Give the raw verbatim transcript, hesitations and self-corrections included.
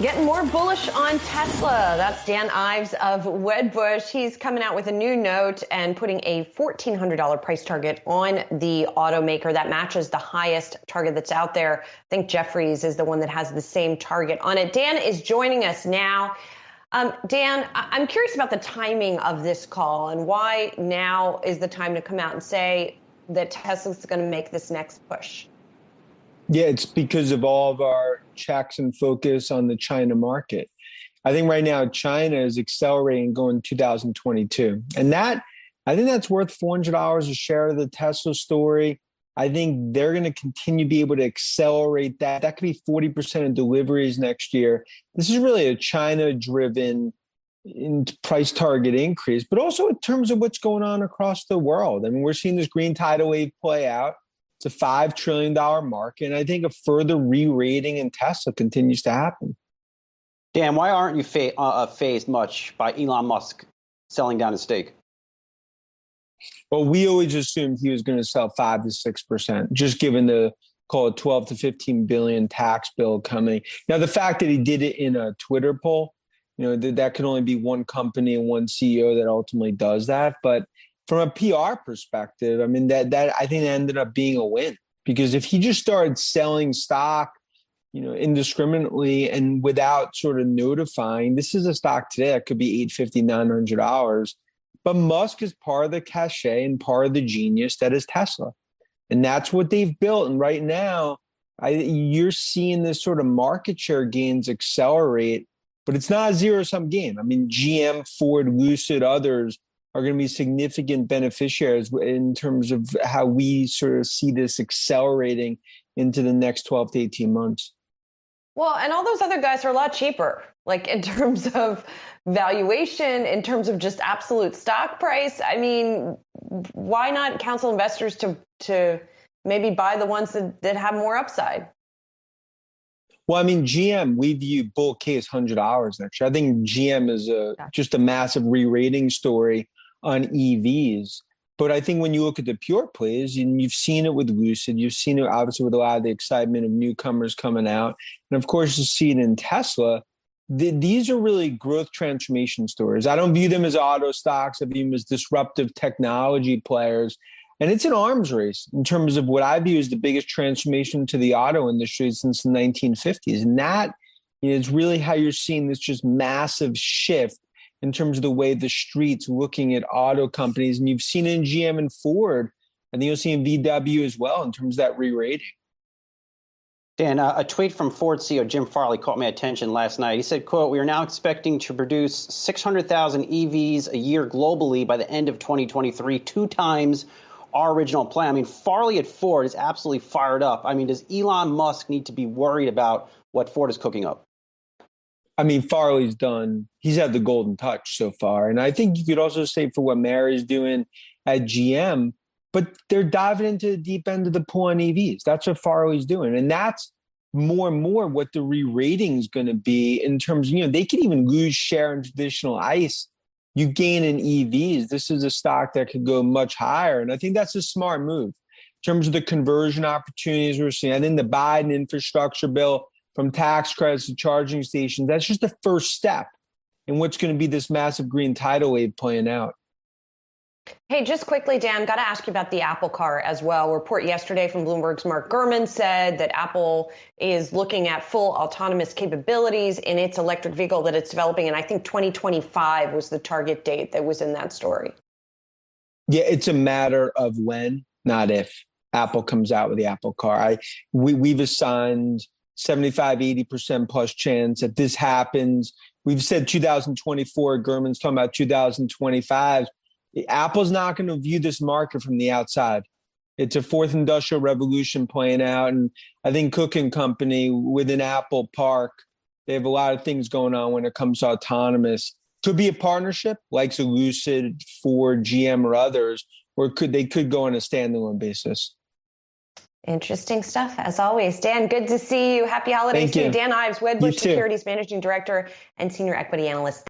Getting more bullish on Tesla. That's Dan Ives of Wedbush. He's coming out with a new note and putting a fourteen hundred dollars price target on the automaker that matches the highest target that's out there. I think Jefferies is the one that has the same target on it. Dan is joining us now. Um, Dan, I'm curious about the timing of this call and why now is the time to come out and say that Tesla's going to make this next push. Yeah, it's because of all of our checks and focus on the China market. I think right now China is accelerating going two thousand twenty-two. And that, I think that's worth four hundred dollars a share of the Tesla story. I think they're going to continue to be able to accelerate that. That could be forty percent of deliveries next year. This is really a China-driven price target increase, but also in terms of what's going on across the world. I mean, we're seeing this green tidal wave play out. It's a five trillion dollars market, and I think a further re-rating in Tesla continues to happen. Dan, why aren't you fa- uh, fazed much by Elon Musk selling down his stake? Well, we always assumed he was going to sell five to six percent, just given the, call it twelve to fifteen billion tax bill coming. Now, the fact that he did it in a Twitter poll, you know, that, that could only be one company and one C E O that ultimately does that. But from a P R perspective, I mean, that that I think ended up being a win, because if he just started selling stock, you know, indiscriminately and without sort of notifying, this is a stock today that could be eight fifty, nine hundred dollars. But Musk is part of the cachet and part of the genius that is Tesla. And that's what they've built. And right now, I, you're seeing this sort of market share gains accelerate, but it's not a zero-sum game. I mean, G M, Ford, Lucid, others are going to be significant beneficiaries in terms of how we sort of see this accelerating into the next twelve to eighteen months. Well, and all those other guys are a lot cheaper, like in terms of valuation, in terms of just absolute stock price. I mean, why not counsel investors to to maybe buy the ones that, that have more upside? Well, I mean, G M, we view bull case one hundred dollars next year. I think G M is a just a massive re-rating story on E Vs. But I think when you look at the pure plays, and you've seen it with Lucid, you've seen it obviously with a lot of the excitement of newcomers coming out. And of course, you see it in Tesla. The, these are really growth transformation stories. I don't view them as auto stocks. I view them as disruptive technology players. And it's an arms race in terms of what I view as the biggest transformation to the auto industry since the nineteen fifties. And that, you know, is really how you're seeing this just massive shift in terms of the way the street's looking at auto companies. And you've seen it in G M and Ford. I think you'll see in V W as well in terms of that re-rating. Dan, uh, a tweet from Ford C E O Jim Farley caught my attention last night. He said, quote, "We are now expecting to produce six hundred thousand E Vs a year globally by the end of twenty twenty-three, two times our original plan." I mean, Farley at Ford is absolutely fired up. I mean, does Elon Musk need to be worried about what Ford is cooking up? I mean, Farley's done, he's had the golden touch so far. And I think you could also say for what Mary's doing at G M, but they're diving into the deep end of the pool on E Vs. That's what Farley's doing. And that's more and more what the re-rating is going to be in terms of, you know, they could even lose share in traditional ICE. You gain in E Vs. This is a stock that could go much higher. And I think that's a smart move in terms of the conversion opportunities we're seeing. I think the Biden infrastructure bill, from tax credits to charging stations, that's just the first step in what's going to be this massive green tidal wave playing out. Hey, just quickly, Dan, got to ask you about the Apple car as well. A report yesterday from Bloomberg's Mark Gurman said that Apple is looking at full autonomous capabilities in its electric vehicle that it's developing. And I think twenty twenty-five was the target date that was in that story. Yeah, it's a matter of when, not if, Apple comes out with the Apple car. I, we, we've assigned seventy-five, eighty percent plus chance that this happens. We've said two thousand twenty-four. Gurman's talking about two thousand twenty-five. Apple's not going to view this market from the outside. It's a fourth industrial revolution playing out. And I think Cook and Company within Apple Park, they have a lot of things going on when it comes to autonomous. Could be a partnership like Lucid, Ford, G M, or others, or could they could go on a standalone basis. Interesting stuff, as always. Dan, good to see you. Happy holidays Thank to you. you. Dan Ives, Wedbush Securities Managing Director and Senior Equity Analyst.